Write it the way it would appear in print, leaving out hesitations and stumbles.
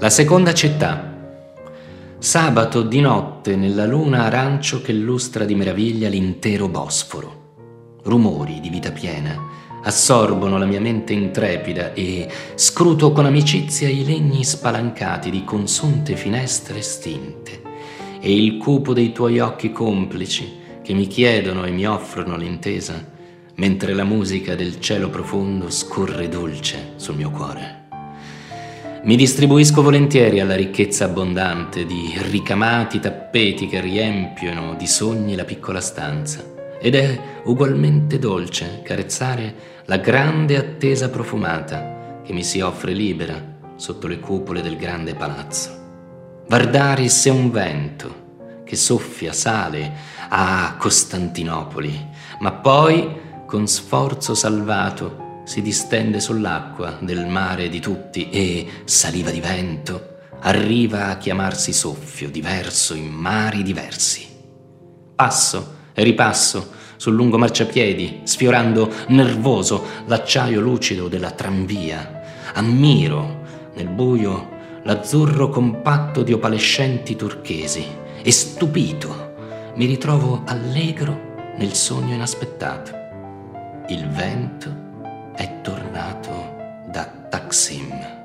La seconda città. Sabato di notte nella luna arancio che lustra di meraviglia l'intero Bosforo. Rumori di vita piena assorbono la mia mente intrepida e scruto con amicizia i legni spalancati di consunte finestre stinte e il cupo dei tuoi occhi complici che mi chiedono e mi offrono l'intesa, mentre la musica del cielo profondo scorre dolce sul mio cuore. Mi distribuisco volentieri alla ricchezza abbondante di ricamati tappeti che riempiono di sogni la piccola stanza, ed è ugualmente dolce carezzare la grande attesa profumata che mi si offre libera sotto le cupole del grande palazzo. Vardaris è un vento che soffia, sale a Costantinopoli, ma poi, con sforzo salvato, si distende sull'acqua del mare di tutti e, saliva di vento, arriva a chiamarsi soffio diverso in mari diversi. Passo e ripasso sul lungo marciapiedi, sfiorando nervoso l'acciaio lucido della tranvia. Ammiro nel buio l'azzurro compatto di opalescenti turchesi e, stupito, mi ritrovo allegro nel sogno inaspettato. Il vento è tornato da Taksim.